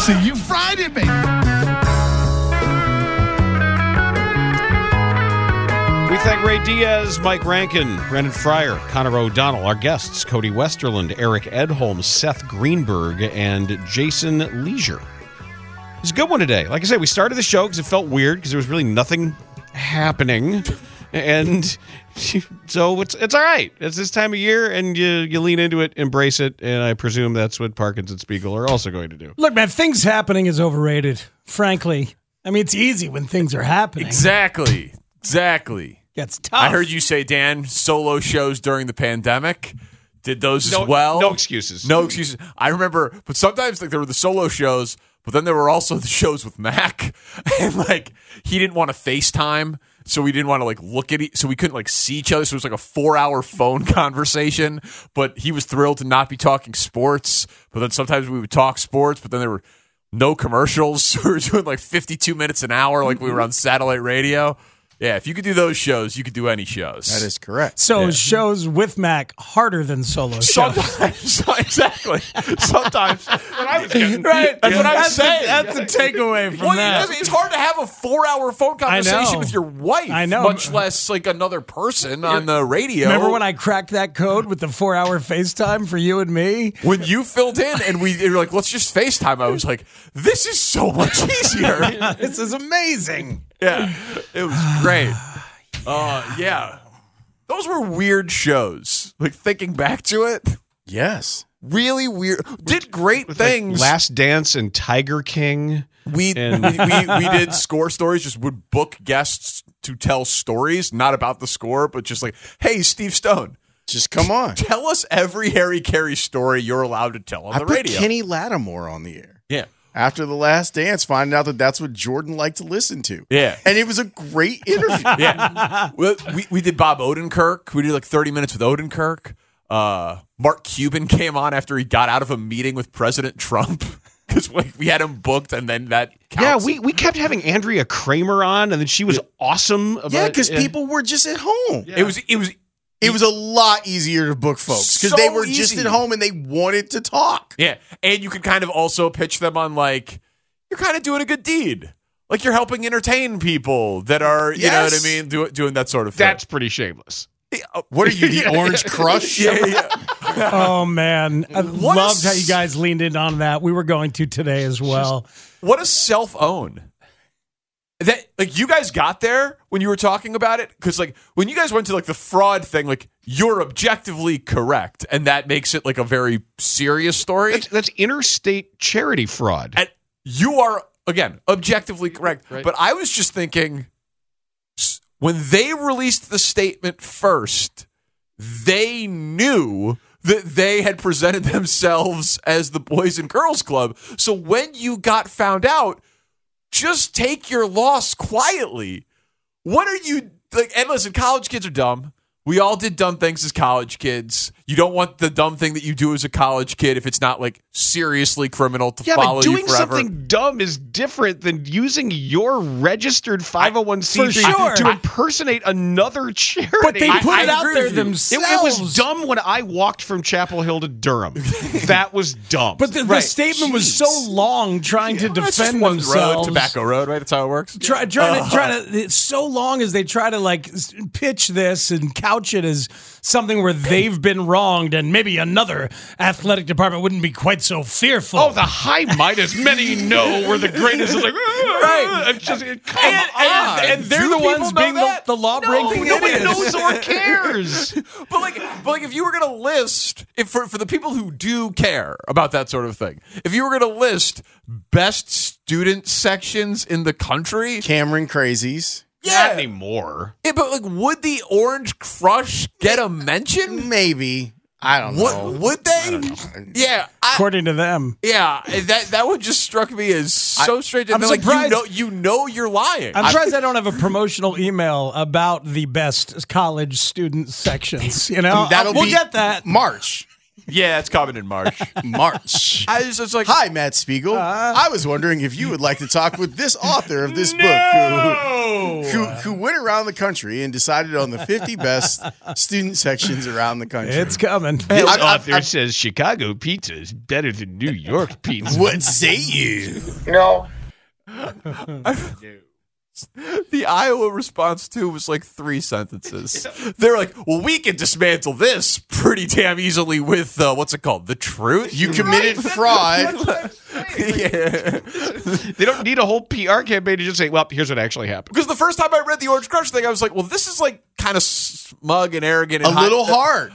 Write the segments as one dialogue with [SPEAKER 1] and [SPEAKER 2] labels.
[SPEAKER 1] See you Friday, baby.
[SPEAKER 2] We thank Ray Diaz, Mike Rankin, Brendan Fryer, Connor O'Donnell, our guests, Cody Westerland, Eric Edholm, Seth Greenberg, and Jason Leisure. It's a good one today. Like I said, we started the show because it felt weird because there was really nothing happening. And so it's all right. It's this time of year, and you lean into it, embrace it, and I presume that's what Parkins and Spiegel are also going to do.
[SPEAKER 3] Look, man, things happening is overrated, frankly. I mean, it's easy when things are happening.
[SPEAKER 4] Exactly.
[SPEAKER 3] Gets tough.
[SPEAKER 4] I heard you say, Dan, solo shows during the pandemic. Did those as well?
[SPEAKER 2] No excuses.
[SPEAKER 4] No excuses. I remember, but sometimes like there were the solo shows, but then there were also the shows with Mac, and like he didn't want to FaceTime, so we didn't want to like look at so we couldn't like see each other. So it was like a 4-hour phone conversation. But he was thrilled to not be talking sports. But then sometimes we would talk sports, but then there were no commercials. So we were doing like 52 minutes an hour, like we were on satellite radio. Yeah, if you could do those shows, you could do any shows.
[SPEAKER 5] That is correct.
[SPEAKER 3] So shows with Mac harder than solo shows.
[SPEAKER 4] Sometimes, exactly. Sometimes.
[SPEAKER 2] What I was getting.
[SPEAKER 3] Right.
[SPEAKER 4] That's what I'm saying.
[SPEAKER 3] That's a takeaway from that.
[SPEAKER 4] It's hard to have a 4-hour phone conversation with your wife.
[SPEAKER 3] I know.
[SPEAKER 4] Much less like another person on the radio.
[SPEAKER 3] Remember when I cracked that code with the 4-hour FaceTime for you and me?
[SPEAKER 4] When you filled in and we were like, let's just FaceTime, I was like, this is so much easier.
[SPEAKER 3] This is amazing.
[SPEAKER 4] Yeah, it was great. Yeah. Those were weird shows. Like, thinking back to it,
[SPEAKER 5] Yes.
[SPEAKER 4] really weird. Did great things.
[SPEAKER 2] Like Last Dance and Tiger King.
[SPEAKER 4] We did score stories, just would book guests to tell stories, not about the score, but just like, hey, Steve Stone,
[SPEAKER 5] Just come on.
[SPEAKER 4] tell us every Harry Carey story you're allowed to tell on
[SPEAKER 5] I
[SPEAKER 4] the
[SPEAKER 5] put
[SPEAKER 4] radio.
[SPEAKER 5] Kenny Lattimore on the air.
[SPEAKER 4] Yeah.
[SPEAKER 5] After The Last Dance, finding out that that's what Jordan liked to listen to.
[SPEAKER 4] Yeah.
[SPEAKER 5] And it was a great interview.
[SPEAKER 4] Yeah. We did Bob Odenkirk. We did like 30 minutes with Odenkirk. Mark Cuban came on after he got out of a meeting with President Trump because we had him booked, and then that counts.
[SPEAKER 2] Yeah, we kept having Andrea Kramer on, and then she was awesome.
[SPEAKER 5] Yeah, because people were just at home.
[SPEAKER 2] Yeah.
[SPEAKER 5] It was a lot easier to book folks because
[SPEAKER 4] So
[SPEAKER 5] they were just
[SPEAKER 4] easy.
[SPEAKER 5] at home and they wanted to talk.
[SPEAKER 4] Yeah, and you could kind of also pitch them on like, you're kind of doing a good deed. Like you're helping entertain people that are, you know what I mean, doing that sort of thing.
[SPEAKER 2] That's pretty shameless.
[SPEAKER 5] What are you, the Orange Crush?
[SPEAKER 4] Yeah.
[SPEAKER 3] Oh, man. I
[SPEAKER 4] What
[SPEAKER 3] loved
[SPEAKER 4] a
[SPEAKER 3] how you guys leaned in on that. We were going to today as well.
[SPEAKER 4] What a self-own. That like you guys got there when you were talking about it, because like when you guys went to like the fraud thing, like you're objectively correct, and that makes it like a very serious story.
[SPEAKER 2] That's interstate charity fraud.
[SPEAKER 4] And you are again objectively correct,
[SPEAKER 2] Right.
[SPEAKER 4] but I was just thinking when they released the statement first, they knew that they had presented themselves as the Boys and Girls Club. So when you got found out, just take your loss quietly. What are you like? And listen, college kids are dumb. We all did dumb things as college kids. You don't want the dumb thing that you do as a college kid if it's not like seriously criminal to follow
[SPEAKER 2] but
[SPEAKER 4] you
[SPEAKER 2] doing
[SPEAKER 4] forever.
[SPEAKER 2] something dumb is different than using your registered 501c3
[SPEAKER 3] For sure.
[SPEAKER 2] to impersonate another charity.
[SPEAKER 3] But they put
[SPEAKER 4] I
[SPEAKER 3] it out
[SPEAKER 4] agree
[SPEAKER 3] there
[SPEAKER 4] with you.
[SPEAKER 3] themselves.
[SPEAKER 2] It was dumb when I walked from Chapel Hill to Durham. That was dumb.
[SPEAKER 3] But the statement was so long trying to
[SPEAKER 4] That's just
[SPEAKER 3] defend
[SPEAKER 4] one
[SPEAKER 3] themselves.
[SPEAKER 4] road, Tobacco Road, right? That's how it works.
[SPEAKER 3] Try to it's so long as they try to like pitch this and couch it as something where they've been wronged and maybe another athletic department wouldn't be quite so fearful.
[SPEAKER 2] oh, the high might, as many know, were the greatest. It's like,
[SPEAKER 3] Right.
[SPEAKER 2] it's just, come on.
[SPEAKER 3] and they're
[SPEAKER 4] Do
[SPEAKER 3] the
[SPEAKER 4] people
[SPEAKER 3] ones
[SPEAKER 4] know
[SPEAKER 3] being
[SPEAKER 4] that?
[SPEAKER 3] the law-breaking
[SPEAKER 2] Nobody
[SPEAKER 3] idiots.
[SPEAKER 2] knows or cares.
[SPEAKER 4] But like if you were going to list, for the people who do care about that sort of thing, if you were going to list best student sections in the country,
[SPEAKER 5] Cameron Crazies.
[SPEAKER 2] Not anymore.
[SPEAKER 4] Yeah, but like, would the Orange Crush get a mention?
[SPEAKER 5] Maybe. I don't know.
[SPEAKER 4] Would they? Yeah,
[SPEAKER 3] According to them.
[SPEAKER 4] yeah. That would just struck me as so strange.
[SPEAKER 3] I'm
[SPEAKER 4] And like,
[SPEAKER 3] surprised-
[SPEAKER 4] you know you're lying.
[SPEAKER 3] I'm surprised I don't have a promotional email about the best college student sections. You know,
[SPEAKER 5] That'll
[SPEAKER 3] we'll
[SPEAKER 5] be
[SPEAKER 3] get that.
[SPEAKER 5] March.
[SPEAKER 4] Yeah, it's coming in March.
[SPEAKER 5] March.
[SPEAKER 4] I was just like,
[SPEAKER 5] Hi, Matt Spiegel. I was wondering if you would like to talk with this author of this book who went around the country and decided on the 50 best student sections around the country.
[SPEAKER 3] It's coming.
[SPEAKER 2] This author says Chicago pizza is better than New York pizza.
[SPEAKER 5] What say you?
[SPEAKER 1] No.
[SPEAKER 4] the Iowa response too was like 3 sentences. They're like, well, we can dismantle this pretty damn easily with what's it called? The Truth?
[SPEAKER 5] You committed fraud.
[SPEAKER 4] Yeah.
[SPEAKER 2] They don't need a whole PR campaign to just say, well, here's what actually happened.
[SPEAKER 4] Because the first time I read the Orange Crush thing, I was like, well, this is like kind of smug and arrogant and
[SPEAKER 5] A little hard.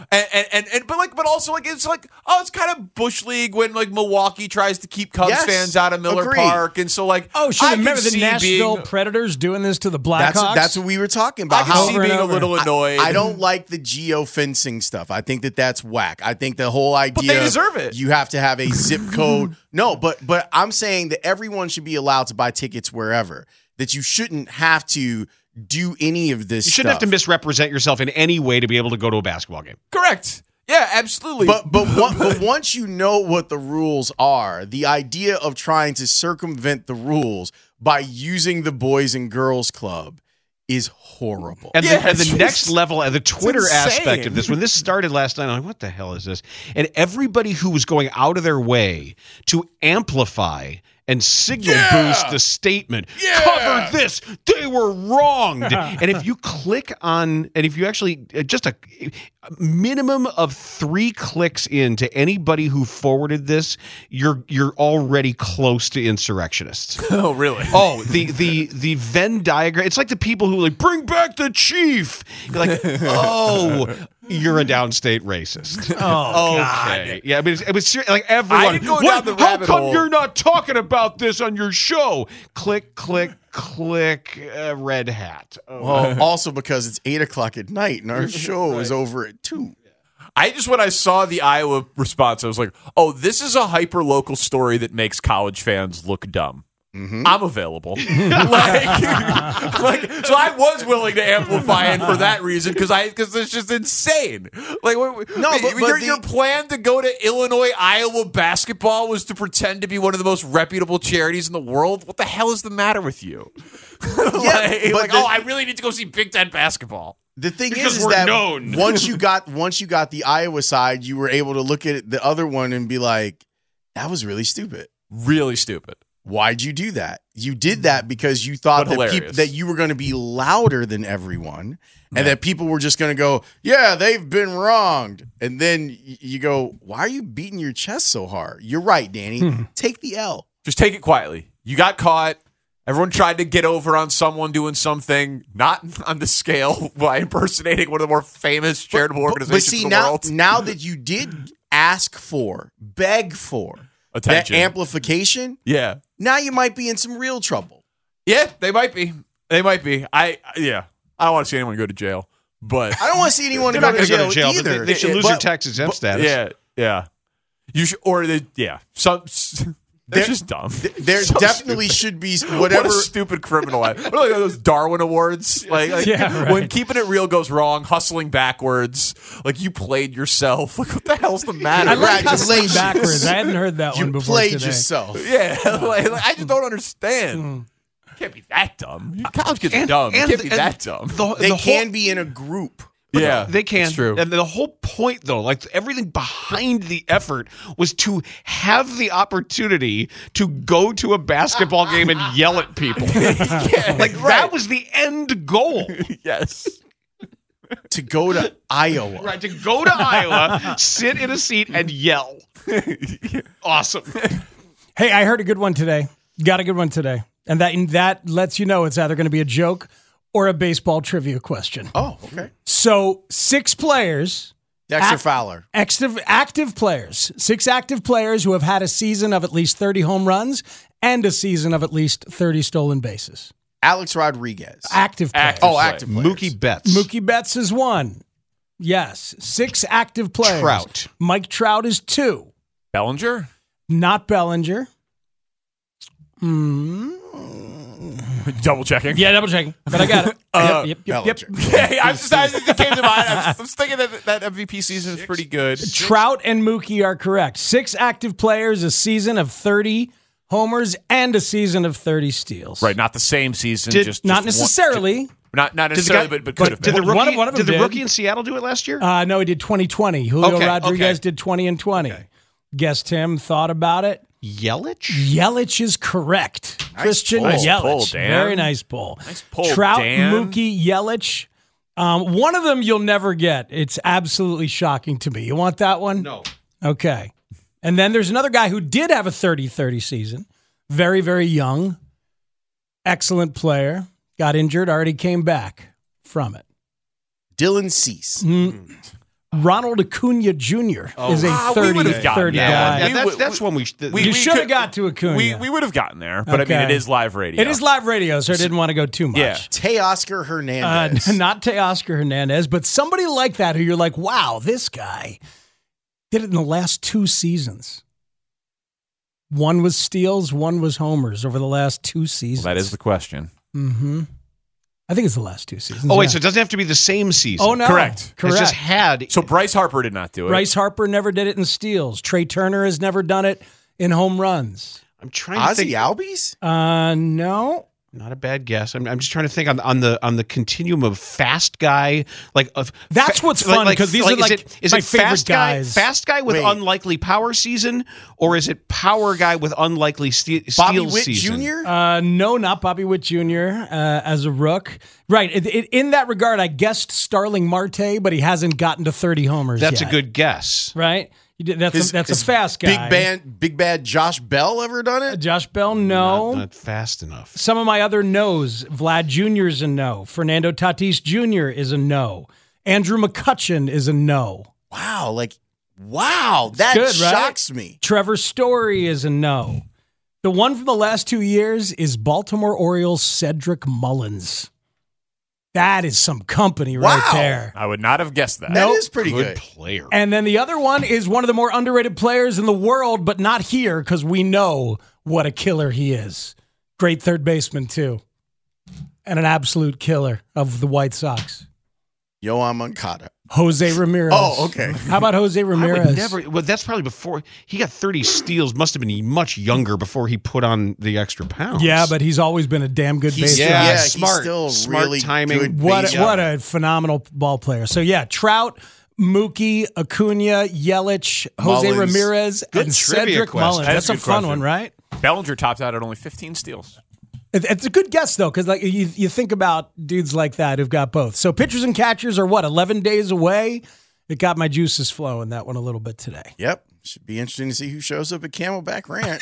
[SPEAKER 4] But also like it's like, oh, it's kind of Bush League when like Milwaukee tries to keep Cubs
[SPEAKER 5] Yes,
[SPEAKER 4] fans out of Miller
[SPEAKER 5] agreed.
[SPEAKER 4] Park, and so like,
[SPEAKER 3] Oh, sure.
[SPEAKER 4] I can
[SPEAKER 3] Remember the
[SPEAKER 4] see
[SPEAKER 3] Nashville
[SPEAKER 4] being-
[SPEAKER 3] Predators doing this to the Blackhawks?
[SPEAKER 5] That's what we were talking
[SPEAKER 4] I
[SPEAKER 5] about.
[SPEAKER 4] can see
[SPEAKER 3] Over and
[SPEAKER 4] being a
[SPEAKER 3] over.
[SPEAKER 4] little annoyed.
[SPEAKER 5] I don't like the geofencing stuff. I think that's whack. I think the whole idea
[SPEAKER 4] they deserve it.
[SPEAKER 5] You have to have a zip code. No, but I'm saying that everyone should be allowed to buy tickets wherever. That you shouldn't have to do any of this
[SPEAKER 2] You shouldn't
[SPEAKER 5] stuff.
[SPEAKER 2] have to misrepresent yourself in any way to be able to go to a basketball game.
[SPEAKER 4] Correct. Yeah, absolutely.
[SPEAKER 5] But once you know what the rules are, the idea of trying to circumvent the rules by using the Boys and Girls Club is horrible.
[SPEAKER 2] And,
[SPEAKER 4] Yeah,
[SPEAKER 2] the
[SPEAKER 4] it's
[SPEAKER 2] next
[SPEAKER 4] just-
[SPEAKER 2] level, the Twitter
[SPEAKER 4] insane.
[SPEAKER 2] aspect of this, when this started last night, I'm like, what the hell is this? And everybody who was going out of their way to amplify and signal boost the statement, cover this, they were wronged. And if you click on, and if you actually, just a minimum of 3 clicks into anybody who forwarded this, you're already close to insurrectionists.
[SPEAKER 4] oh, really?
[SPEAKER 2] Oh, the Venn diagram. It's like the people who like bring back the chief. You're like, oh, you're a downstate racist.
[SPEAKER 3] Oh,
[SPEAKER 2] okay. Yeah, but it was serious. Like everyone.
[SPEAKER 4] I didn't go
[SPEAKER 2] "What?
[SPEAKER 4] down the
[SPEAKER 2] How
[SPEAKER 4] rabbit
[SPEAKER 2] come
[SPEAKER 4] hole."
[SPEAKER 2] you're not talking about this on your show? Click, click, click. Red hat. Oh.
[SPEAKER 5] Well, also because it's 8:00 at night and our show is over at 2.
[SPEAKER 4] When I saw the Iowa response, I was like, oh, this is a hyper local story that makes college fans look dumb. I'm available. So I was willing to amplify it for that reason because it's just insane. Like, your plan to go to Illinois, Iowa basketball was to pretend to be one of the most reputable charities in the world. What the hell is the matter with you? I really need to go see Big Ten basketball.
[SPEAKER 5] The thing
[SPEAKER 2] Because
[SPEAKER 5] is
[SPEAKER 2] we're
[SPEAKER 5] that
[SPEAKER 2] known.
[SPEAKER 5] once you got the Iowa side, you were able to look at the other one and be like, that was really stupid.
[SPEAKER 4] Really stupid.
[SPEAKER 5] Why'd you do that? You did that because you thought
[SPEAKER 4] But
[SPEAKER 5] that
[SPEAKER 4] hilarious.
[SPEAKER 5] that you were going to be louder than everyone and that people were just going to go, yeah, they've been wronged. And then you go, why are you beating your chest so hard? You're right, Danny. Take the L.
[SPEAKER 4] Just take it quietly. You got caught. Everyone tried to get over on someone doing something not on the scale by impersonating one of the more famous charitable organizations in the world.
[SPEAKER 5] Now that you did beg for
[SPEAKER 4] Attention.
[SPEAKER 5] that amplification,
[SPEAKER 4] Yeah.
[SPEAKER 5] now you might be in some real trouble.
[SPEAKER 4] Yeah, they might be. They might be. I don't want to see anyone go to jail, but
[SPEAKER 5] I don't want to see anyone
[SPEAKER 2] They're
[SPEAKER 5] go
[SPEAKER 2] not
[SPEAKER 5] to
[SPEAKER 2] going to go to
[SPEAKER 5] jail
[SPEAKER 2] jail, but
[SPEAKER 5] either.
[SPEAKER 2] they should lose
[SPEAKER 5] But-
[SPEAKER 2] their tax exempt status.
[SPEAKER 4] yeah. You should, or they, yeah. They're just dumb.
[SPEAKER 5] There
[SPEAKER 4] So
[SPEAKER 5] definitely
[SPEAKER 4] stupid.
[SPEAKER 5] should be
[SPEAKER 4] What
[SPEAKER 5] whatever.
[SPEAKER 4] a stupid criminal act. What are like those Darwin Awards? Like
[SPEAKER 3] Yeah, right.
[SPEAKER 4] when Keeping It Real goes wrong, hustling backwards, like you played yourself. Like what the hell's the matter?
[SPEAKER 3] I like hustling
[SPEAKER 5] Congratulations.
[SPEAKER 3] backwards. I hadn't heard that one
[SPEAKER 5] You
[SPEAKER 3] before
[SPEAKER 5] played
[SPEAKER 3] today.
[SPEAKER 5] yourself.
[SPEAKER 4] Yeah, like, I just don't understand. You can't be that dumb. College kids are dumb. You can't be that dumb.
[SPEAKER 5] They can be in a group.
[SPEAKER 4] Yeah,
[SPEAKER 2] They can.
[SPEAKER 4] It's true.
[SPEAKER 2] And the whole point, though, like everything behind the effort was to have the opportunity to go to a basketball game and yell at people. That was the end goal.
[SPEAKER 4] Yes.
[SPEAKER 5] To go to Iowa.
[SPEAKER 2] Right, to go to Iowa, sit in a seat and yell. Awesome.
[SPEAKER 3] Hey, I heard a good one today. Got a good one today. And that lets you know it's either going to be a joke or a baseball trivia question.
[SPEAKER 5] Oh, okay.
[SPEAKER 3] So 6 players,
[SPEAKER 5] Dexter Fowler.
[SPEAKER 3] active players, 6 active players who have had a season of at least 30 home runs and a season of at least 30 stolen bases.
[SPEAKER 5] Alex Rodriguez.
[SPEAKER 3] Active players.
[SPEAKER 5] Oh, active players.
[SPEAKER 2] Mookie Betts.
[SPEAKER 3] Mookie Betts is 1. Yes. 6 active players.
[SPEAKER 2] Trout.
[SPEAKER 3] Mike Trout is 2.
[SPEAKER 4] Bellinger?
[SPEAKER 3] Not Bellinger.
[SPEAKER 4] Double checking.
[SPEAKER 3] Yeah, double checking. But I got it. Yep.
[SPEAKER 5] Belichick.
[SPEAKER 4] Yeah, it came to mind. I was thinking that MVP season is pretty good.
[SPEAKER 3] Trout and Mookie are correct. 6 active players, a season of 30 homers, and a season of 30 steals.
[SPEAKER 4] Right, not the same season. Just
[SPEAKER 3] Not
[SPEAKER 4] one-
[SPEAKER 3] necessarily.
[SPEAKER 4] Not necessarily, but could have
[SPEAKER 2] Did the
[SPEAKER 4] been.
[SPEAKER 2] rookie,
[SPEAKER 3] One of them
[SPEAKER 2] did the
[SPEAKER 3] did.
[SPEAKER 2] rookie in Seattle do it last year?
[SPEAKER 3] No, he did 2020. Julio
[SPEAKER 2] Okay,
[SPEAKER 3] Rodriguez
[SPEAKER 2] okay.
[SPEAKER 3] did 20 and 20. Guessed him, thought about it.
[SPEAKER 2] Yelich?
[SPEAKER 3] Yelich is correct. Christian
[SPEAKER 5] pull.
[SPEAKER 3] Yelich.
[SPEAKER 4] Nice pull, Dan.
[SPEAKER 3] Very nice pull.
[SPEAKER 4] Nice pull,
[SPEAKER 3] Trout,
[SPEAKER 4] Dan.
[SPEAKER 3] Mookie, Yelich. One of them you'll never get. It's absolutely shocking to me. You want that one?
[SPEAKER 2] No.
[SPEAKER 3] Okay. And then there's another guy who did have a 30-30 season. Very, very young. Excellent player. Got injured, already came back from it.
[SPEAKER 5] Dylan Cease.
[SPEAKER 3] Ronald Acuna Jr. is a
[SPEAKER 4] we would have
[SPEAKER 3] 30-30
[SPEAKER 4] gotten
[SPEAKER 3] guy.
[SPEAKER 4] that.
[SPEAKER 2] That's one we should.
[SPEAKER 3] You should have got to Acuna.
[SPEAKER 4] We would have gotten there, but I mean,
[SPEAKER 3] Okay.
[SPEAKER 4] it is live radio.
[SPEAKER 3] It is live radio, so I didn't want to go too much.
[SPEAKER 4] Yeah.
[SPEAKER 5] Teoscar Hernandez.
[SPEAKER 3] Not Teoscar Hernandez, but somebody like that who you're like, wow, this guy did it in the last 2 seasons. One was steals, one was homers over the last 2 seasons.
[SPEAKER 4] That is the question.
[SPEAKER 3] I think it's the last 2 seasons.
[SPEAKER 2] Oh, wait,
[SPEAKER 3] yeah.
[SPEAKER 2] so it doesn't have to be the same season.
[SPEAKER 3] Oh, no.
[SPEAKER 4] Correct.
[SPEAKER 2] It's just had.
[SPEAKER 4] So Bryce Harper did not do it.
[SPEAKER 3] Bryce Harper never did it in steals. Trey Turner has never done it in home runs.
[SPEAKER 2] I'm trying to
[SPEAKER 5] Ozzie
[SPEAKER 2] think.
[SPEAKER 5] Albies?
[SPEAKER 3] No.
[SPEAKER 2] Not a bad guess. I'm just trying to think on the continuum of fast guy, like
[SPEAKER 3] That's what's fun, because these are like
[SPEAKER 2] is
[SPEAKER 3] my
[SPEAKER 2] it
[SPEAKER 3] favorite
[SPEAKER 2] fast
[SPEAKER 3] guys.
[SPEAKER 2] fast guy with
[SPEAKER 5] Wait.
[SPEAKER 2] unlikely power season, or is it power guy with unlikely steal
[SPEAKER 5] Bobby Witt
[SPEAKER 2] season?
[SPEAKER 5] Jr.?
[SPEAKER 3] No, not Bobby Witt Jr. As a rook. Right. In that regard, I guessed Starling Marte, but he hasn't gotten to 30 homers
[SPEAKER 2] That's
[SPEAKER 3] yet.
[SPEAKER 2] a good guess.
[SPEAKER 3] Right? That's a fast guy.
[SPEAKER 5] Big bad Josh Bell ever done it?
[SPEAKER 3] Josh Bell, no.
[SPEAKER 2] Not fast enough.
[SPEAKER 3] Some of my other no's. Vlad Jr. is a no. Fernando Tatis Jr. is a no. Andrew McCutchen is a no.
[SPEAKER 5] Wow, that
[SPEAKER 3] good, right?
[SPEAKER 5] shocks me.
[SPEAKER 3] Trevor Story is a no. The one from the last 2 years is Baltimore Orioles Cedric Mullins. That is some company right
[SPEAKER 5] Wow.
[SPEAKER 3] there.
[SPEAKER 4] I would not have guessed that.
[SPEAKER 5] That is pretty
[SPEAKER 2] Good
[SPEAKER 5] good.
[SPEAKER 2] player.
[SPEAKER 3] And then the other one is one of the more underrated players in the world, but not here because we know what a killer he is. Great third baseman, too. And an absolute killer of the White Sox.
[SPEAKER 5] Yoan Moncada.
[SPEAKER 3] Jose Ramirez.
[SPEAKER 5] Oh, okay.
[SPEAKER 3] How about Jose
[SPEAKER 2] I would
[SPEAKER 3] Ramirez?
[SPEAKER 2] never. Well, that's probably before he got 30 steals. Must have been much younger before he put on the extra pounds.
[SPEAKER 3] Yeah, but he's always been a damn good
[SPEAKER 5] He's-
[SPEAKER 3] baseman.
[SPEAKER 2] yeah,
[SPEAKER 5] he's
[SPEAKER 2] smart,
[SPEAKER 5] still
[SPEAKER 2] smart
[SPEAKER 5] really
[SPEAKER 2] timing.
[SPEAKER 5] good
[SPEAKER 3] What
[SPEAKER 5] baseball.
[SPEAKER 3] a phenomenal ball player. So, yeah, Trout, Mookie, Acuna, Yelich, Jose
[SPEAKER 5] Mullins.
[SPEAKER 3] Ramirez,
[SPEAKER 2] Good
[SPEAKER 3] and
[SPEAKER 2] trivia
[SPEAKER 3] Cedric
[SPEAKER 2] question.
[SPEAKER 3] Mullins.
[SPEAKER 4] That's
[SPEAKER 3] That's
[SPEAKER 4] a
[SPEAKER 3] a
[SPEAKER 4] good
[SPEAKER 3] fun
[SPEAKER 4] question.
[SPEAKER 3] one, right?
[SPEAKER 4] Bellinger topped out at only 15 steals.
[SPEAKER 3] It's a good guess, though, because like you think about dudes like that who've got both. So pitchers and catchers are, 11 days away? It got my juices flowing, that one, a little bit today.
[SPEAKER 5] Yep. Should be interesting to see who shows up at Camelback Ranch.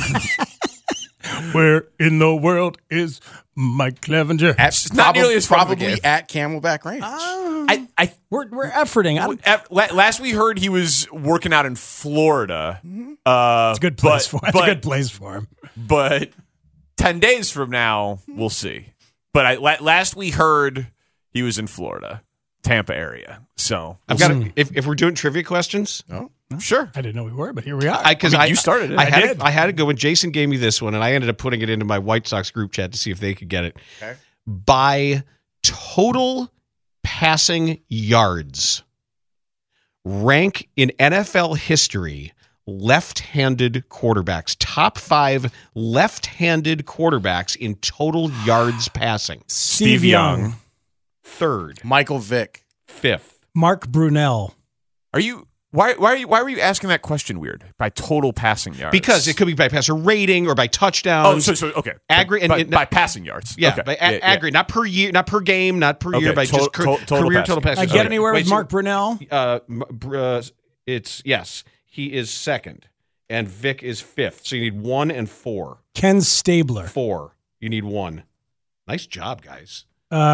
[SPEAKER 3] Where in the world is Mike Clevenger?
[SPEAKER 4] Not nearly as fun of a
[SPEAKER 5] probably
[SPEAKER 4] gift.
[SPEAKER 5] at Camelback Ranch.
[SPEAKER 3] We're efforting.
[SPEAKER 4] Last we heard, he was working out in Florida.
[SPEAKER 3] It's a good place for him. It's a good place for him.
[SPEAKER 4] But 10 days from now, we'll see. But last we heard, he was in Florida, Tampa area. So
[SPEAKER 2] I've got. If we're doing trivia questions,
[SPEAKER 4] sure.
[SPEAKER 3] I didn't know we were, but here we are.
[SPEAKER 2] because
[SPEAKER 4] you started it.
[SPEAKER 2] I
[SPEAKER 4] I
[SPEAKER 2] had to go when Jason gave me this one, and I ended up putting it into my White Sox group chat to see if they could get it.
[SPEAKER 5] Okay.
[SPEAKER 2] By total passing yards, rank in NFL history left-handed quarterbacks. Top 5 left-handed quarterbacks in total yards passing.
[SPEAKER 3] Steve Young,
[SPEAKER 2] Third,
[SPEAKER 5] Michael Vick.
[SPEAKER 2] fifth.
[SPEAKER 3] Mark Brunell.
[SPEAKER 4] Are you? Why were you asking that question weird? By total passing yards?
[SPEAKER 2] Because it could be by passer rating or by touchdowns.
[SPEAKER 4] Oh, so okay.
[SPEAKER 2] By
[SPEAKER 4] passing yards.
[SPEAKER 2] Yeah,
[SPEAKER 4] okay.
[SPEAKER 2] by aggregate, not per year, not per game, not per year,
[SPEAKER 4] Okay,
[SPEAKER 2] by just
[SPEAKER 4] total
[SPEAKER 2] career
[SPEAKER 4] passing.
[SPEAKER 2] total passing.
[SPEAKER 3] I get anywhere with
[SPEAKER 2] so,
[SPEAKER 3] Mark Brunell?
[SPEAKER 2] It's yes, he is second, and Vic is fifth. So you need 1 and 4.
[SPEAKER 3] Ken Stabler.
[SPEAKER 2] 4. You need 1. Nice job, guys.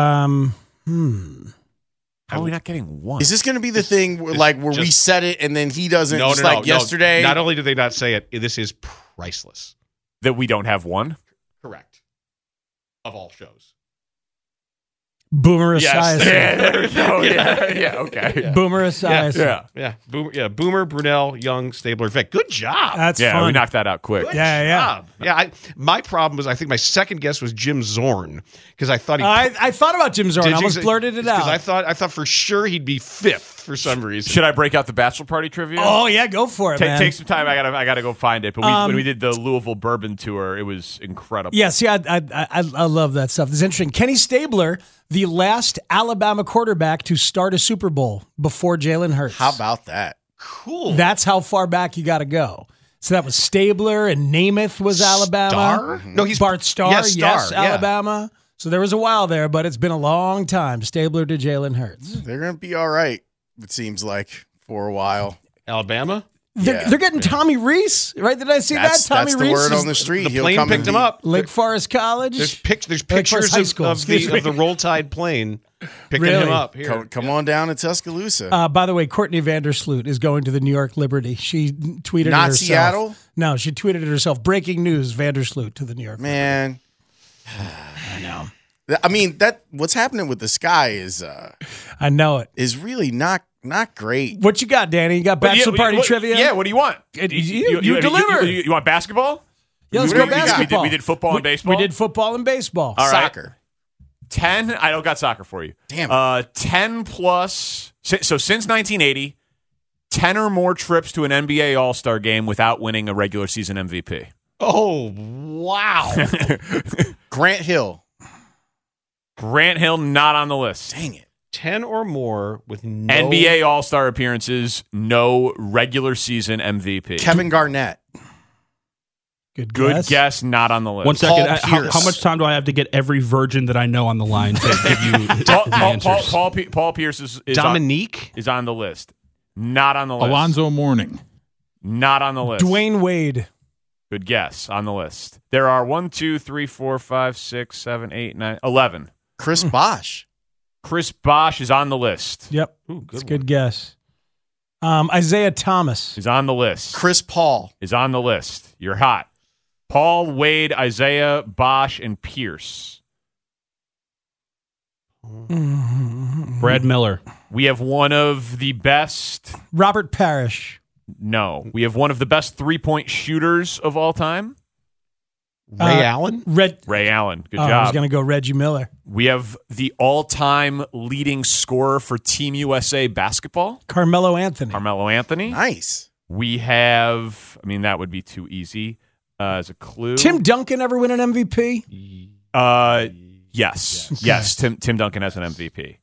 [SPEAKER 4] How are we not getting one?
[SPEAKER 5] Is this going to be the thing where we said it and then he doesn't?
[SPEAKER 2] No,
[SPEAKER 5] just
[SPEAKER 2] no,
[SPEAKER 5] like yesterday.
[SPEAKER 2] Not only did they not say it, this is priceless.
[SPEAKER 4] that we don't have one?
[SPEAKER 2] Correct. Of all shows.
[SPEAKER 3] Boomer
[SPEAKER 4] Yes.
[SPEAKER 3] Esiason.
[SPEAKER 4] Yeah, there we go. Yeah, okay.
[SPEAKER 3] Boomer Esiason.
[SPEAKER 4] Yeah.
[SPEAKER 2] Boomer, Brunell, Young, Stabler, Vick. Good job.
[SPEAKER 3] That's
[SPEAKER 4] Yeah,
[SPEAKER 3] fun.
[SPEAKER 4] we knocked that out quick.
[SPEAKER 2] Good
[SPEAKER 3] yeah.
[SPEAKER 2] job. Yeah. My problem was I think my second guess was Jim Zorn because I thought he.
[SPEAKER 3] I thought about Jim Zorn.
[SPEAKER 2] Did
[SPEAKER 3] I
[SPEAKER 2] you?
[SPEAKER 3] almost blurted it
[SPEAKER 2] Because
[SPEAKER 3] out.
[SPEAKER 2] I thought for sure he'd be fifth for some reason.
[SPEAKER 4] Should I break out the bachelor party trivia?
[SPEAKER 3] Oh yeah, go for it, man.
[SPEAKER 4] Take some time. I gotta go find it. But when we did the Louisville Bourbon tour, it was incredible.
[SPEAKER 3] Yeah, see, I love that stuff. It's interesting. Kenny Stabler, the last Alabama quarterback to start a Super Bowl before Jalen Hurts.
[SPEAKER 5] How about that?
[SPEAKER 2] Cool.
[SPEAKER 3] That's how far back you got to go. So that was Stabler and Namath was Alabama.
[SPEAKER 2] Starr? No, he's
[SPEAKER 3] Bart Starr.
[SPEAKER 2] Yes, Starr, yeah.
[SPEAKER 3] Alabama. So there was a while there, but it's been a long time. Stabler to Jalen Hurts.
[SPEAKER 5] They're going to be all right, it seems like, for a while.
[SPEAKER 2] Alabama.
[SPEAKER 3] They're getting Tommy Reese, right? Did I see that? Tommy
[SPEAKER 5] That's the
[SPEAKER 3] Reese
[SPEAKER 5] word
[SPEAKER 3] is
[SPEAKER 5] on the street.
[SPEAKER 2] The
[SPEAKER 5] He'll
[SPEAKER 2] plane
[SPEAKER 5] come
[SPEAKER 2] picked
[SPEAKER 5] and
[SPEAKER 2] him up.
[SPEAKER 3] Lake Forest College.
[SPEAKER 2] There's pictures
[SPEAKER 3] High School,
[SPEAKER 2] of
[SPEAKER 3] excuse me.
[SPEAKER 2] the Roll Tide plane picking
[SPEAKER 3] Really?
[SPEAKER 2] him up here.
[SPEAKER 5] Come on down to Tuscaloosa.
[SPEAKER 3] By the way, Courtney Vandersloot is going to the New York Liberty. She tweeted
[SPEAKER 5] Not
[SPEAKER 3] it herself.
[SPEAKER 5] Seattle?
[SPEAKER 3] No, she tweeted it herself. Breaking news: Vandersloot to the New York.
[SPEAKER 5] Man.
[SPEAKER 3] I know.
[SPEAKER 5] I mean, what's happening with the sky is
[SPEAKER 3] I know it.
[SPEAKER 5] really not great.
[SPEAKER 3] What you got, Danny? You got bachelor party trivia?
[SPEAKER 4] Yeah, what do you want?
[SPEAKER 3] You deliver.
[SPEAKER 4] You want basketball?
[SPEAKER 3] Yeah, let's
[SPEAKER 4] We
[SPEAKER 3] go
[SPEAKER 4] did- we did-
[SPEAKER 3] basketball.
[SPEAKER 4] we did football and baseball?
[SPEAKER 3] We did football and baseball.
[SPEAKER 4] All right.
[SPEAKER 5] Soccer.
[SPEAKER 4] 10. I don't got soccer for you.
[SPEAKER 5] Damn.
[SPEAKER 4] 10 plus. So since 1980, 10 or more trips to an NBA All-Star game without winning a regular season MVP.
[SPEAKER 2] Oh wow!
[SPEAKER 5] Grant Hill.
[SPEAKER 4] Grant Hill not on the list.
[SPEAKER 5] Dang it.
[SPEAKER 2] 10 or more with no
[SPEAKER 4] NBA All-Star appearances, no regular season MVP.
[SPEAKER 5] Kevin Garnett.
[SPEAKER 3] Good
[SPEAKER 4] guess, not on the list.
[SPEAKER 1] 1 second.
[SPEAKER 5] Paul
[SPEAKER 1] How
[SPEAKER 5] Pierce.
[SPEAKER 1] much time do I have to get every virgin that I know on the line to give you the answers?
[SPEAKER 4] Paul Pierce is
[SPEAKER 2] Dominique.
[SPEAKER 4] is on the list. Not on the list.
[SPEAKER 6] Alonzo Mourning.
[SPEAKER 4] Not on the list.
[SPEAKER 3] Dwayne Wade.
[SPEAKER 4] Good guess. On the list. There are 1, 2, 3, 4, 5, 6, 7, 8, 9, 11.
[SPEAKER 5] Chris Bosh.
[SPEAKER 4] Chris Bosh is on the list.
[SPEAKER 3] Yep.
[SPEAKER 2] Ooh,
[SPEAKER 3] That's a good guess. Isaiah Thomas.
[SPEAKER 4] Is on the list.
[SPEAKER 5] Chris Paul.
[SPEAKER 4] Is on the list. You're hot. Paul, Wade, Isaiah, Bosh, and Pierce.
[SPEAKER 1] Brad Miller.
[SPEAKER 4] We have one of the best.
[SPEAKER 3] Robert Parrish.
[SPEAKER 4] No. We have one of the best three-point shooters of all time.
[SPEAKER 2] Ray Allen.
[SPEAKER 4] Ray Allen. Good
[SPEAKER 3] I was
[SPEAKER 4] job.
[SPEAKER 3] going to go Reggie Miller.
[SPEAKER 4] We have the all-time leading scorer for Team USA basketball,
[SPEAKER 3] Carmelo Anthony.
[SPEAKER 4] Carmelo Anthony.
[SPEAKER 5] Nice.
[SPEAKER 4] We have, that would be too easy as a clue.
[SPEAKER 3] Tim Duncan ever win an MVP?
[SPEAKER 4] Yes. Tim Duncan has an MVP.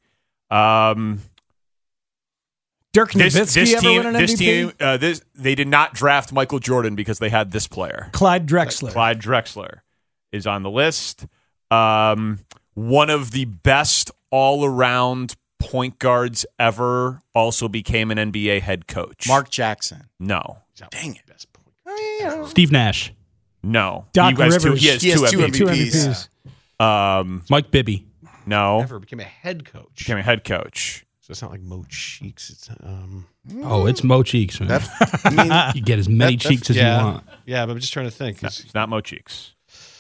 [SPEAKER 3] Dirk Nowitzki ever win an MVP?
[SPEAKER 4] They did not draft Michael Jordan because they had this player.
[SPEAKER 3] Clyde Drexler.
[SPEAKER 4] Clyde Drexler is on the list. One of the best all-around point guards ever also became an NBA head coach.
[SPEAKER 5] Mark Jackson.
[SPEAKER 4] No.
[SPEAKER 5] Dang it.
[SPEAKER 1] Steve Nash.
[SPEAKER 4] No.
[SPEAKER 3] Doc
[SPEAKER 4] He has
[SPEAKER 3] Rivers.
[SPEAKER 4] He has
[SPEAKER 5] He has
[SPEAKER 4] two
[SPEAKER 5] two
[SPEAKER 4] MVPs.
[SPEAKER 3] Two
[SPEAKER 5] MVPs.
[SPEAKER 3] MVPs.
[SPEAKER 1] Mike Bibby.
[SPEAKER 4] No.
[SPEAKER 2] Never became a head coach.
[SPEAKER 4] Became a head coach.
[SPEAKER 2] So it's not like Mo Cheeks. It's
[SPEAKER 1] Oh, it's Mo Cheeks. Man. You get as many cheeks as you want.
[SPEAKER 2] Yeah, but I'm just trying to think.
[SPEAKER 4] No, it's not Mo Cheeks.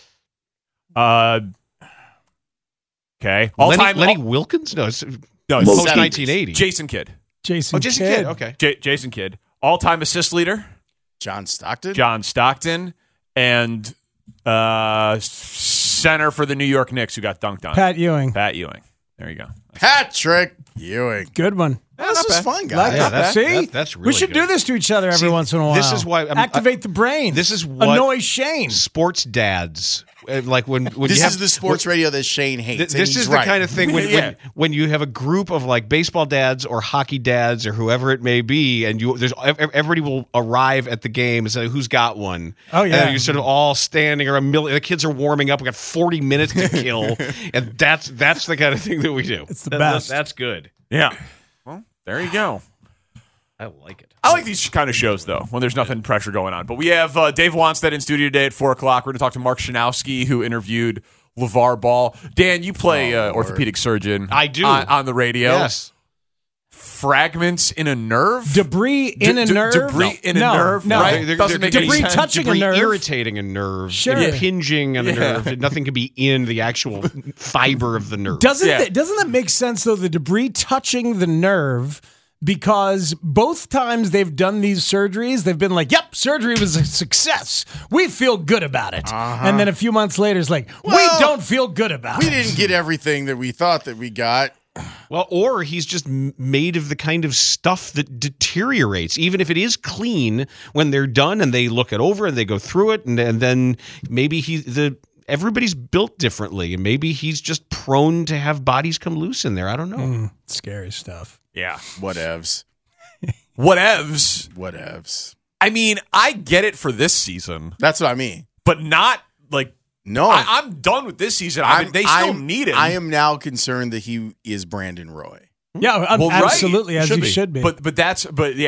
[SPEAKER 4] Okay.
[SPEAKER 2] Lenny Wilkins? No, it's
[SPEAKER 4] No,
[SPEAKER 2] post
[SPEAKER 4] it's
[SPEAKER 2] 1980.
[SPEAKER 4] Jason Kidd.
[SPEAKER 3] Jason
[SPEAKER 2] Jason
[SPEAKER 3] Kidd.
[SPEAKER 2] Kidd. Okay.
[SPEAKER 4] Jason Kidd. All-time assist leader,
[SPEAKER 5] John Stockton.
[SPEAKER 4] John Stockton, and center for the New York Knicks who got dunked on.
[SPEAKER 3] Pat Ewing.
[SPEAKER 4] Pat Ewing. There you go.
[SPEAKER 5] Patrick Ewing.
[SPEAKER 3] Good one.
[SPEAKER 5] This was fun,
[SPEAKER 3] Like
[SPEAKER 5] guys.
[SPEAKER 2] Yeah,
[SPEAKER 3] that. See?
[SPEAKER 2] that's really
[SPEAKER 3] we should
[SPEAKER 2] good.
[SPEAKER 3] do this to each other every
[SPEAKER 2] See,
[SPEAKER 3] once in a while.
[SPEAKER 2] this is why
[SPEAKER 3] activate the brain.
[SPEAKER 2] This is what
[SPEAKER 3] annoy Shane.
[SPEAKER 2] Sports dads like when
[SPEAKER 5] This
[SPEAKER 2] you have
[SPEAKER 5] is the sports radio that Shane hates. and
[SPEAKER 2] This
[SPEAKER 5] he's
[SPEAKER 2] is the
[SPEAKER 5] right.
[SPEAKER 2] kind of thing when you have a group of like baseball dads or hockey dads or whoever it may be, and everybody will arrive at the game and say who's got one.
[SPEAKER 3] Oh, yeah.
[SPEAKER 2] and you're sort of all standing around. The kids are warming up. We got 40 minutes to kill, and that's the kind of thing that we do.
[SPEAKER 3] It's the best.
[SPEAKER 2] That's good.
[SPEAKER 4] Yeah. Well, there you go.
[SPEAKER 2] I like it.
[SPEAKER 4] I like these kind of shows, though, when there's nothing pressure going on. But we have Dave Wanstead in studio today at 4 o'clock. We're going to talk to Mark Shanowski, who interviewed LeVar Ball. Dan, you play orthopedic surgeon.
[SPEAKER 2] I do.
[SPEAKER 4] On the radio.
[SPEAKER 2] Yes.
[SPEAKER 4] fragments in a nerve?
[SPEAKER 3] Debris in a nerve?
[SPEAKER 4] Debris in a nerve?
[SPEAKER 3] No.
[SPEAKER 4] Right? Doesn't make any
[SPEAKER 3] Debris
[SPEAKER 4] sense.
[SPEAKER 3] touching
[SPEAKER 2] Debris
[SPEAKER 3] a nerve.
[SPEAKER 2] irritating a nerve,
[SPEAKER 3] Sure.
[SPEAKER 2] impinging on the nerve. Nothing can be in the actual fiber of the nerve.
[SPEAKER 3] Doesn't that make sense, though, the debris touching the nerve? Because both times they've done these surgeries, they've been like, yep, surgery was a success. We feel good about it. And then a few months later, it's like, we don't feel good about it.
[SPEAKER 5] We didn't get everything that we thought that we got.
[SPEAKER 2] Well, or he's just made of the kind of stuff that deteriorates, even if it is clean when they're done and they look it over and they go through it, and then maybe everybody's built differently, and maybe he's just prone to have bodies come loose in there. I don't know.
[SPEAKER 3] Scary stuff.
[SPEAKER 4] Yeah.
[SPEAKER 5] Whatevs.
[SPEAKER 4] Whatevs. I mean, I get it for this season,
[SPEAKER 5] That's what I mean.
[SPEAKER 4] but not like.
[SPEAKER 5] No.
[SPEAKER 4] I'm done with this season. I mean, they still need him.
[SPEAKER 5] I am now concerned that he is Brandon Roy.
[SPEAKER 3] Yeah,
[SPEAKER 4] Well,
[SPEAKER 3] absolutely,
[SPEAKER 4] right.
[SPEAKER 3] as he should be.
[SPEAKER 4] That's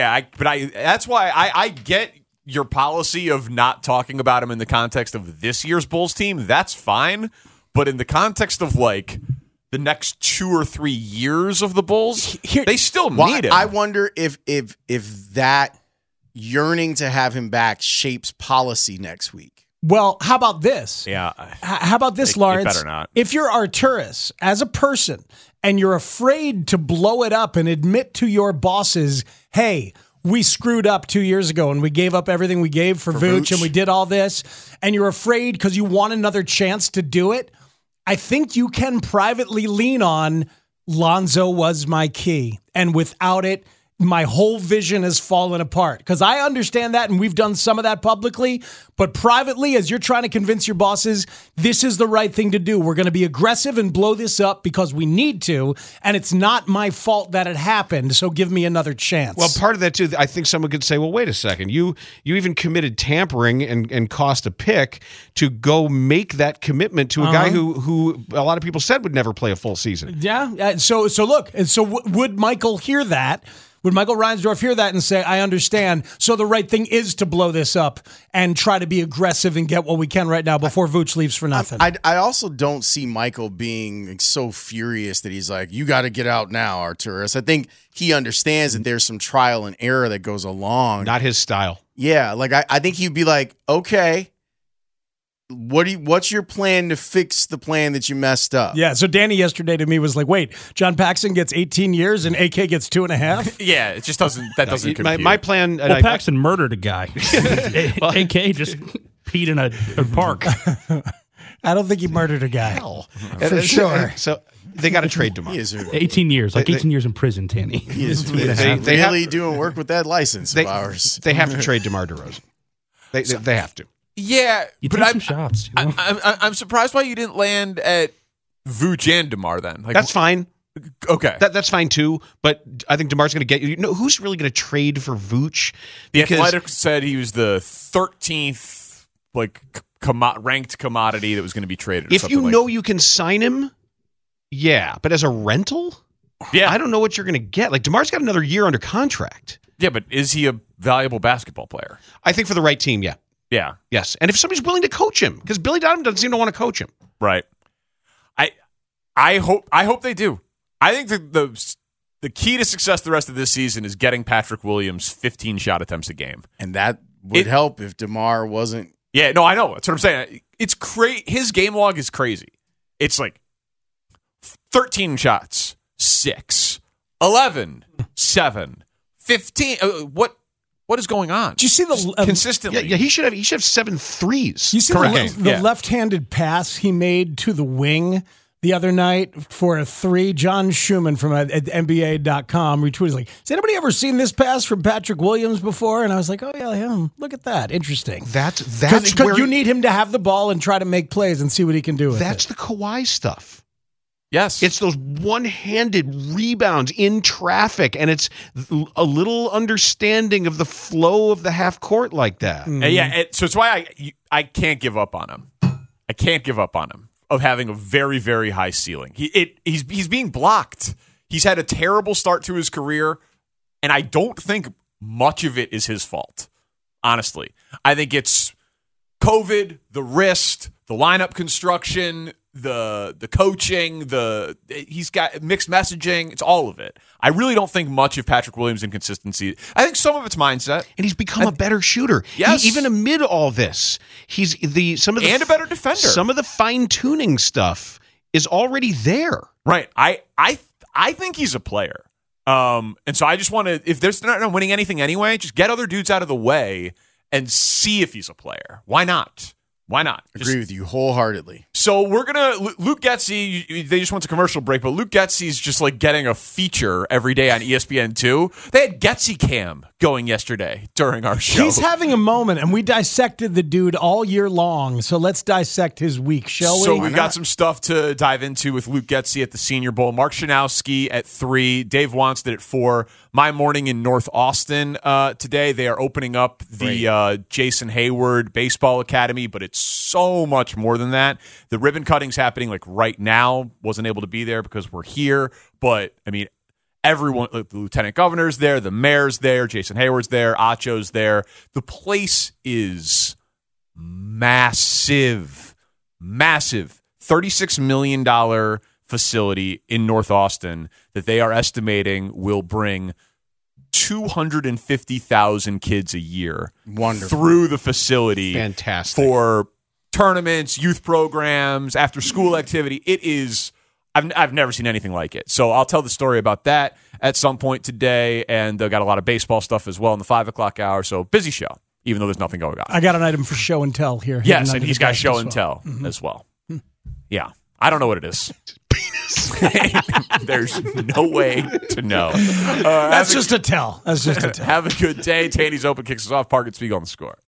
[SPEAKER 4] why I get your policy of not talking about him in the context of this year's Bulls team. That's fine, but in the context of like the next 2 or 3 years of the Bulls, they still need him.
[SPEAKER 5] I wonder if that yearning to have him back shapes policy next week.
[SPEAKER 3] Well, how about this?
[SPEAKER 4] Yeah.
[SPEAKER 3] How about this, Lawrence?
[SPEAKER 4] It better not.
[SPEAKER 3] If you're Arturas as a person and you're afraid to blow it up and admit to your bosses, hey, we screwed up 2 years ago and we gave up everything we gave for Vooch and we did all this, and you're afraid because you want another chance to do it, I think you can privately lean on Lonzo was my key. And without it, my whole vision has fallen apart. Because I understand that, and we've done some of that publicly, but privately, as you're trying to convince your bosses, this is the right thing to do. We're going to be aggressive and blow this up because we need to, and it's not my fault that it happened, so give me another chance.
[SPEAKER 2] Well, part of that, too, I think someone could say, well, wait a second. You even committed tampering and cost a pick to go make that commitment to a guy who a lot of people said would never play a full season.
[SPEAKER 3] Yeah. So look, would Michael hear that? Would Michael Reinsdorf hear that and say, I understand, so the right thing is to blow this up and try to be aggressive and get what we can right now before Vooch leaves for nothing?
[SPEAKER 5] I also don't see Michael being so furious that he's like, you got to get out now, Arturas. I think he understands that there's some trial and error that goes along.
[SPEAKER 2] Not his style.
[SPEAKER 5] Yeah, like I think he'd be like, okay, what's your plan to fix the plan that you messed up?
[SPEAKER 3] Yeah, so Danny yesterday to me was like, wait, John Paxson gets 18 years and AK gets 2.5?
[SPEAKER 4] Yeah, it just doesn't compute.
[SPEAKER 2] My plan...
[SPEAKER 1] Well, Paxton murdered a guy. AK just peed in a park.
[SPEAKER 3] I don't think he murdered a guy.
[SPEAKER 2] Hell.
[SPEAKER 3] For sure.
[SPEAKER 2] So they got to trade tomorrow.
[SPEAKER 1] 18 years, like 18 years in prison, Tanny.
[SPEAKER 5] He is
[SPEAKER 2] They
[SPEAKER 5] really doing work with that license of ours.
[SPEAKER 2] They have to trade DeMar DeRozan. They have to.
[SPEAKER 4] Yeah,
[SPEAKER 1] You
[SPEAKER 4] but
[SPEAKER 1] take some shots. You know?
[SPEAKER 4] I'm surprised why you didn't land at Vooch and DeMar then. Like,
[SPEAKER 2] That's fine.
[SPEAKER 4] Okay.
[SPEAKER 2] That's fine too, but I think DeMar's going to get you. Know who's really going to trade for Vooch?
[SPEAKER 4] The Athletic said he was the 13th ranked commodity that was going to be traded.
[SPEAKER 2] If you know you can sign him, yeah, but as a rental,
[SPEAKER 4] yeah,
[SPEAKER 2] I don't know what you're going to get. Like DeMar's got another year under contract.
[SPEAKER 4] Yeah, but is he a valuable basketball player?
[SPEAKER 2] I think for the right team, yeah.
[SPEAKER 4] Yeah.
[SPEAKER 2] Yes, and if somebody's willing to coach him, because Billy Donovan doesn't seem to want to coach him.
[SPEAKER 4] Right. I hope they do. I think the key to success the rest of this season is getting Patrick Williams 15 shot attempts a game.
[SPEAKER 5] And that would help if DeMar wasn't.
[SPEAKER 4] Yeah, no, I know. That's what I'm saying. It's His game log is crazy. It's like 13 shots, 6, 11, 7, 15. What is going on?
[SPEAKER 3] Do you see the
[SPEAKER 4] consistently?
[SPEAKER 2] Yeah, he should have 7 threes.
[SPEAKER 3] You see the left-handed pass he made to the wing the other night for a 3? John Schumann from NBA.com retweeted like, has anybody ever seen this pass from Patrick Williams before? And I was like, oh yeah, him. Look at that. Interesting.
[SPEAKER 2] That's
[SPEAKER 3] where you need him to have the ball and try to make plays and see what he can do with it.
[SPEAKER 2] That's the Kawhi stuff.
[SPEAKER 4] Yes.
[SPEAKER 2] It's those one-handed rebounds in traffic, and it's a little understanding of the flow of the half court like that.
[SPEAKER 4] Mm-hmm. Yeah, so it's why I can't give up on him. I can't give up on him of having a very, very high ceiling. He's being blocked. He's had a terrible start to his career, and I don't think much of it is his fault, honestly. I think it's COVID, the wrist, the lineup construction, the coaching, he's got mixed messaging. It's all of it. I really don't think much of Patrick Williams' inconsistency. I think some of it's mindset,
[SPEAKER 2] and he's become a better shooter.
[SPEAKER 4] Yes,
[SPEAKER 2] even amid all this, he's a better defender. Some of the fine tuning stuff is already there.
[SPEAKER 4] Right. I think he's a player. And so I just want to, if they're not winning anything anyway, just get other dudes out of the way and see if he's a player. Why not? Why not?
[SPEAKER 5] Agree with you wholeheartedly.
[SPEAKER 4] So we're going to, Luke Getsy, they just went to commercial break, but Luke Getsy's just like getting a feature every day on ESPN2. They had Getsy Cam going yesterday during our show.
[SPEAKER 3] He's having a moment, and we dissected the dude all year long, so let's dissect his week, shall we?
[SPEAKER 4] So we've got some stuff to dive into with Luke Getsy at the Senior Bowl, Mark Shanowski at 3, Dave Wonsted at 4, My Morning in North Austin today. They are opening up the Jason Hayward Baseball Academy, but it's so much more than that. The ribbon cutting's happening like right now. Wasn't able to be there because we're here, but I mean, everyone, the lieutenant governor's there, the mayor's there, Jason Hayward's there, Acho's there. The place is massive. $36 million facility in North Austin that they are estimating will bring 250,000 kids a year through the facility.
[SPEAKER 2] Fantastic.
[SPEAKER 4] For tournaments, youth programs, after school activity. It is, I've never seen anything like it. So I'll tell the story about that at some point today, and got a lot of baseball stuff as well in the 5 o'clock hour. So busy show, even though there's nothing going on.
[SPEAKER 3] I got an item for show and tell here.
[SPEAKER 4] Yes, and he's got show and tell as well. Yeah. I don't know what it is. There's no way to know.
[SPEAKER 3] That's just a tell.
[SPEAKER 4] Have a good day. Taney's Open kicks us off. Park and Spiegel on the Score.